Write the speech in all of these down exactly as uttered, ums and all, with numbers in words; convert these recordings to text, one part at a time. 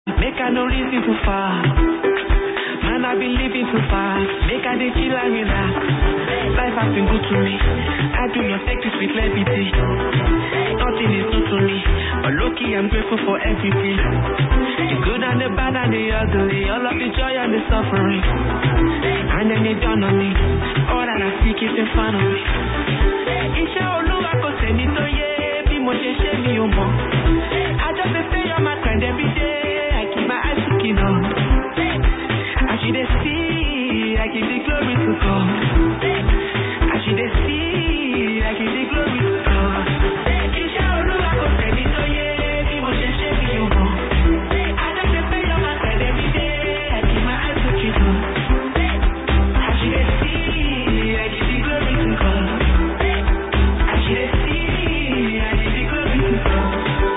Make I no reason too far. Man, I been living too fast. Make I dey feel like that. Life has been good to me. I do not take this with levity. Nothing is new to me. But lucky, I'm grateful for everything. The good and the bad and the ugly. All of the joy and the suffering. And then it dawned on me. All that I seek is in front of me. Isha Oluwa ko send it to ye. Be mo she she me o mo. I just stay on my grind every day. My eyes looking on. I should see, I give the glory to God. I should see, I give the glory to God. Isha Oluwa ko send it to ye. Be mo she she me o mo. I just stay on my grind every day. I keep my eyes looking on. I should see, I give the glory to God. I should see, I give the glory to God.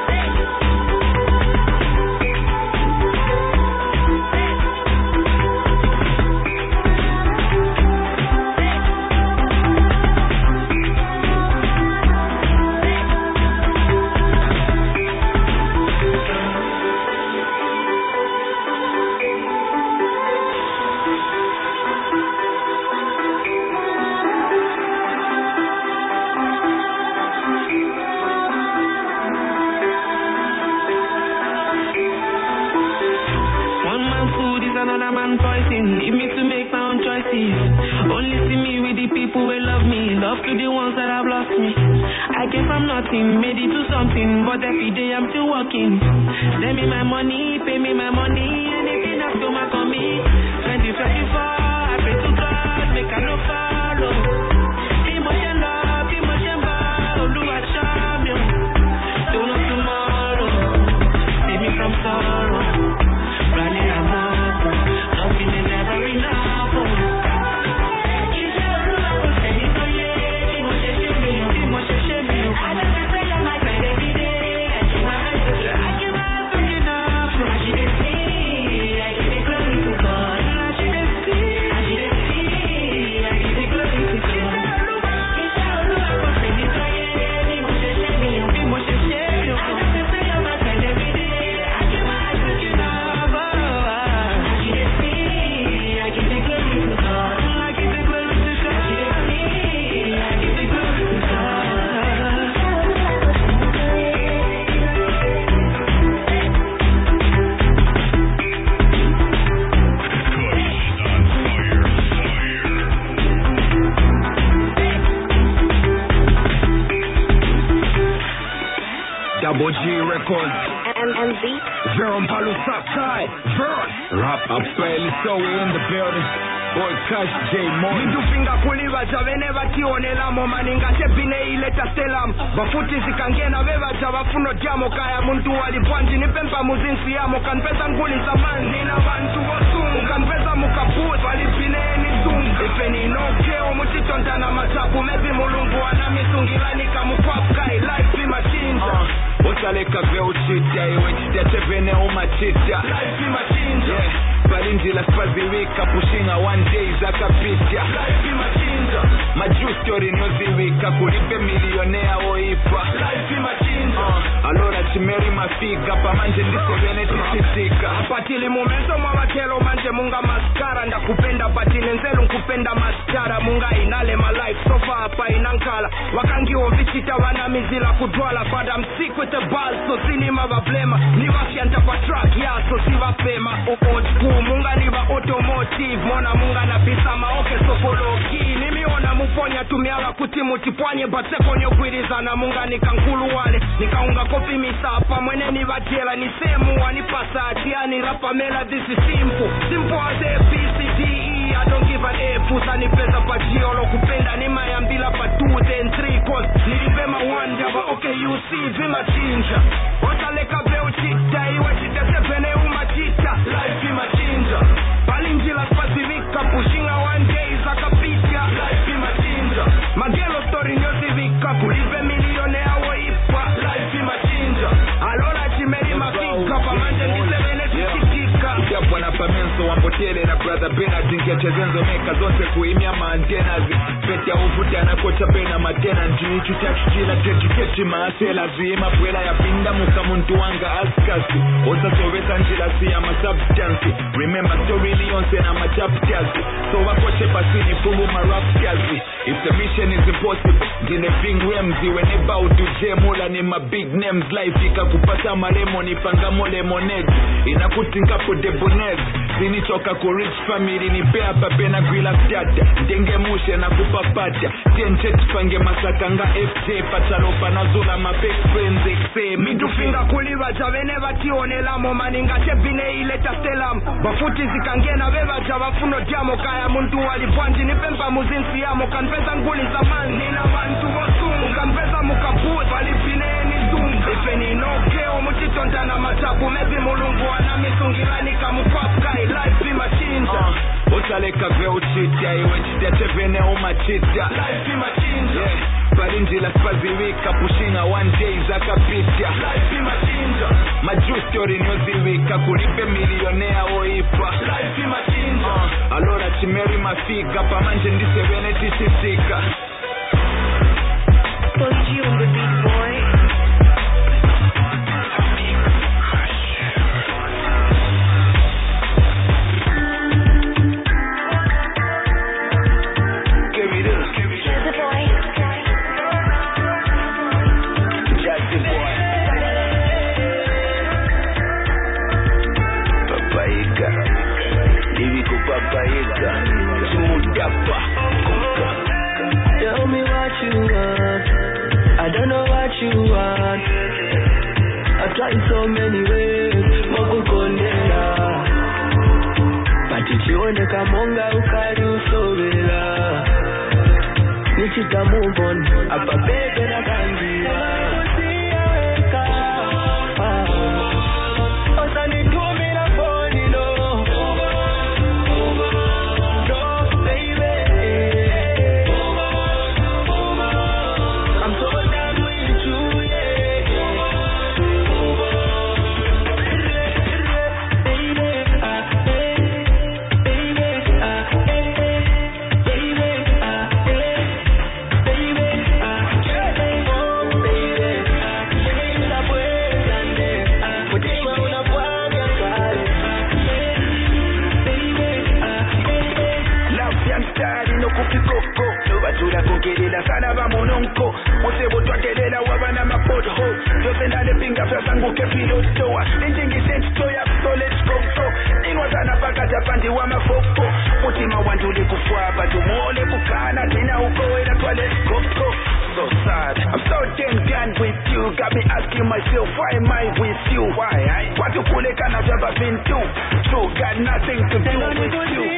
Another man poison, leave me to make my own choices. Only see me with the people who love me, love to the ones that have lost me. I came from nothing, made it to something, but every day I'm still working. Send me my money, pay me my money, anything that's come back on me. twenty twenty-four, I pray to God, make I no follow. Emotion love, emotion ball, Oluwa champion. Don't know tomorrow, save me from sorrow. Running amok. Nothing is ever enough. Isha Oluwa ko send it to ye. Be mo she she me, be mo she she me. I just pray on my grind every day. I keep my eyes looking, I keep my eyes looking up. I should see, I give the glory to God. I should see, I should see, I give the glory to God. Isha Oluwa ko send it to ye. Be mo she she me, be mo she she me. I just pray on my grind every day. I keep my eyes looking up. Double G Records. M M V. Jerome Palu Southside. Verse. Rap up fairly so we in the building. Boy Cash J Moore. Nitupinga kuliva javene vationela momaninga tepine ileta selam. Bafuti zikangena veva javafuno jamo kaya muntu walipwanji nipempa muzinsi yamo kanpesa nguli zamani nina vantu wosungu kanpesa mukaput walipine ni zungu ipeni inokeo mutitontana matapu mebi mulungu anamisungilani kamupapkai life imachinja uh. Osaleka veuchita iwechita tevene umachita life imachinja yeah. Balindila spaziwika pushinga one day zakapita life imachinja Maju story nyoziwika kulipe milionea oipa life imachinja uh. Alora chimeri mafika pamanje ndisevene tisitika Patili momento mwawatelo manje munga maskara ndakupenda patili nzelu nkupenda maskara munga inale my life sofa hapa inankala wakangiwo vichita wana mizila kudwala but I'm sick with the ball so sinima vablema niwafya ntapa track ya so sivapema old school munga niva automotive mona munga na pisa maoke sopoloki nimiona muponya tumiala kuti mutipwanye batekonyo kwirizana munga nikankulu wale nikaunga kopi misapa mwene nivatela ni semu wanipasa atiani rapamela this is simple simple as A B C D E I don't give an A pusa nipeza pachiolo kupenda nima ya mbila pa two then three cause nilipema one java okay you see vima chinja otaleka veo chita iwa chita tepene umachita life ima chinja balinjila spasivika pushinga one day zakapita life ima chinja magelo story nyozivika kulipe milione awo ipa life ima chinja alora chimeri mafika pamanje nisevene chichitika Japona pamensa so wambotelera brother Bernard ngechezenzo meka zonse kuimya mantenazi fete uvuta na kocha bena matena njichu chachijila dedicate maasela zima bwela ya pinda muka muntu wanga askasi osa sovesa njila siya ma substance remember story lionse na ma chapters so wakoche pasini fungu ma rap skills if the mission is impossible dine bing wemzi when about to jemula ni ma big names life ikakupata malemoni pangamo lemonade inakutinkapo debonez zinichoka ku rich family ni pea pape na gwila stata ndenge mushe na kupapata tenjet pange masakanga F J patalopa na zula ma big friends exe midufinga kuliva javene vationela momaninga chebine ile tastelam bafuti zikangena beba javafuno diamo kaya muntu walipwanji nipempa muzinsi yamo kanpeza nguli zamani nina bantu bosungu kanpeza mukabuzi walipine ni zunga ifeni nokeo mutitonda na matabu mezi mulungu wana misungilani kamupapka life imachinja uh, utaleka veuchita iwechita chevene umachita life imachinja yeah. Palinjila spaziwika pushing one day zakapita life imachinja majuu story nyoziwika kulipe milionea oipa life imachinja uh, alora chimeri mafiga pamanje ndisevene tisisika Put you on the beat, boy. Tell me what you want. I don't know what you want. I've tried so many ways. Mokukondela. But ichione kamonga ukari usobela. Nichita move on. Apa bebe na kangira. Sana va mononko Mosebo tuatelela wabana mapodho Jose ndale pinga frasangu ke pilotoa Ninjingi sensto ya so let's go so Inwazana paka japandi wa mafoko Mutima wanduli kufuaba Tumuole kukana Tina uko ina kwa let's go so So sad I'm so damn gone with you Got me asking myself why am I with you Why I Watu kule kana never been to True got nothing to do with you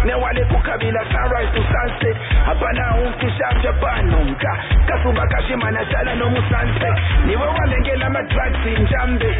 ne wale kukabila sunrise to sunset hapana umfisha japanunka kasuba kashimana chala no musante niwe walengela madrugs njambe